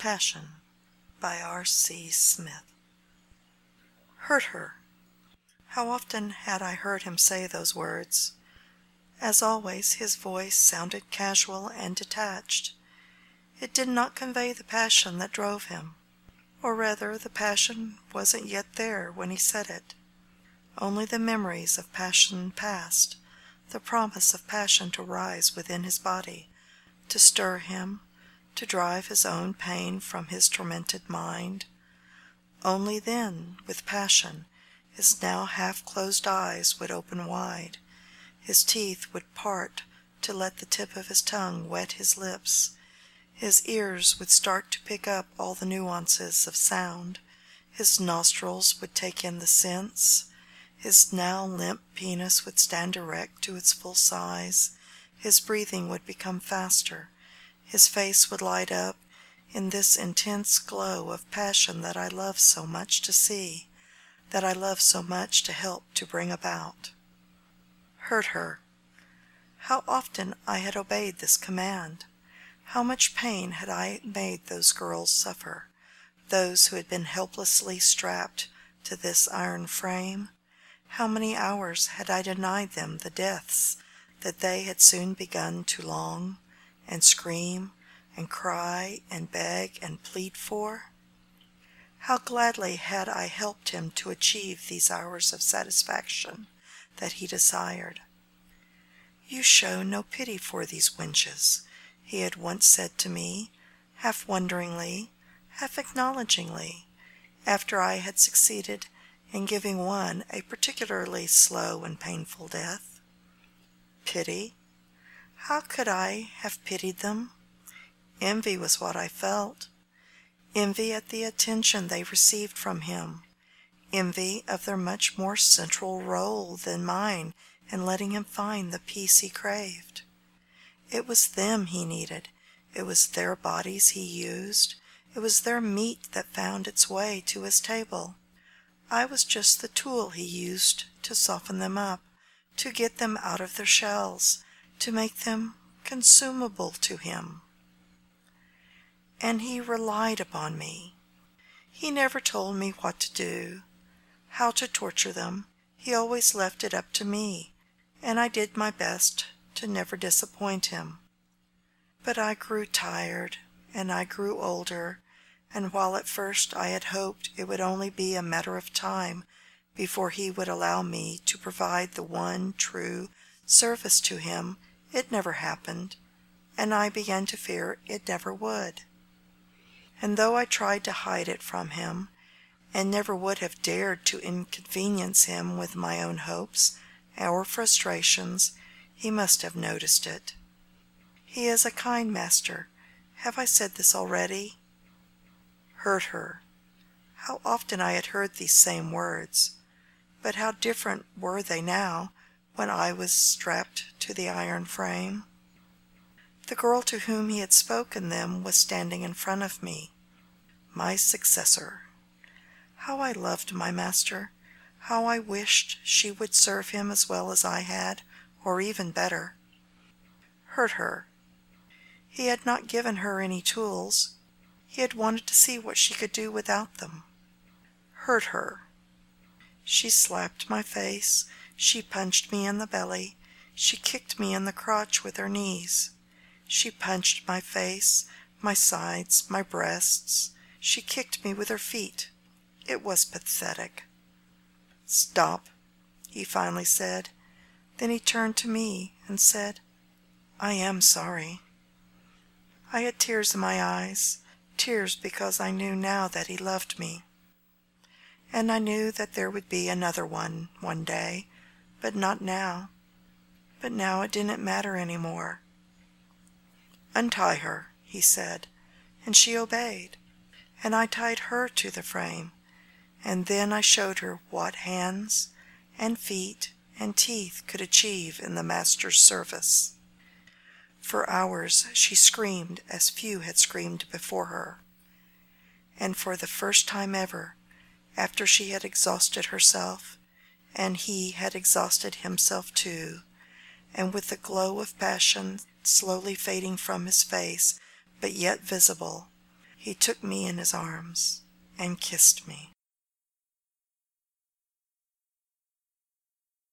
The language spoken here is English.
Passion by R.C. Smith. Hurt her. How often had I heard him say those words? As always, his voice sounded casual and detached. It did not convey the passion that drove him. Or rather, the passion wasn't yet there when he said it. Only the memories of passion past, the promise of passion to rise within his body, to stir him, to drive his own pain from his tormented mind. Only then, with passion, his now half-closed eyes would open wide, his teeth would part to let the tip of his tongue wet his lips, his ears would start to pick up all the nuances of sound, his nostrils would take in the scents, his now limp penis would stand erect to its full size, his breathing would become faster, his face would light up in this intense glow of passion that I love so much to see, that I love so much to help to bring about. Hurt her. How often I had obeyed this command! How much pain had I made those girls suffer, those who had been helplessly strapped to this iron frame? How many hours had I denied them the deaths that they had soon begun to long, and scream, and cry, and beg, and plead for? How gladly had I helped him to achieve these hours of satisfaction that he desired. "You show no pity for these wenches," he had once said to me, half wonderingly, half acknowledgingly, after I had succeeded in giving one a particularly slow and painful death. Pity? How could I have pitied them? Envy was what I felt. Envy at the attention they received from him. Envy of their much more central role than mine in letting him find the peace he craved. It was them he needed. It was their bodies he used. It was their meat that found its way to his table. I was just the tool he used to soften them up, to get them out of their shells, to make them consumable to him. And he relied upon me. He never told me what to do, how to torture them. He always left it up to me, and I did my best to never disappoint him. But I grew tired, and I grew older, and while at first I had hoped it would only be a matter of time before he would allow me to provide the one true service to him, it never happened, and I began to fear it never would. And though I tried to hide it from him, and never would have dared to inconvenience him with my own hopes or frustrations, he must have noticed it. He is a kind master. Have I said this already? Hurt her. How often I had heard these same words, but how different were they now when I was strapped to the iron frame? The girl to whom he had spoken them was standing in front of me, my successor. How I loved my master, how I wished she would serve him as well as I had, or even better. Hurt her. He had not given her any tools. He had wanted to see what she could do without them. Hurt her. She slapped my face, she punched me in the belly, she kicked me in the crotch with her knees. She punched my face, my sides, my breasts. She kicked me with her feet. It was pathetic. "Stop," he finally said. Then he turned to me and said, "I am sorry." I had tears in my eyes, tears because I knew now that he loved me. And I knew that there would be another one day, but not now. But now it didn't matter any more. "Untie her," he said, and she obeyed, and I tied her to the frame, and then I showed her what hands and feet and teeth could achieve in the master's service. For hours she screamed as few had screamed before her, and for the first time ever, after she had exhausted herself, and he had exhausted himself too, and with the glow of passion slowly fading from his face, but yet visible, He took me in his arms and kissed me.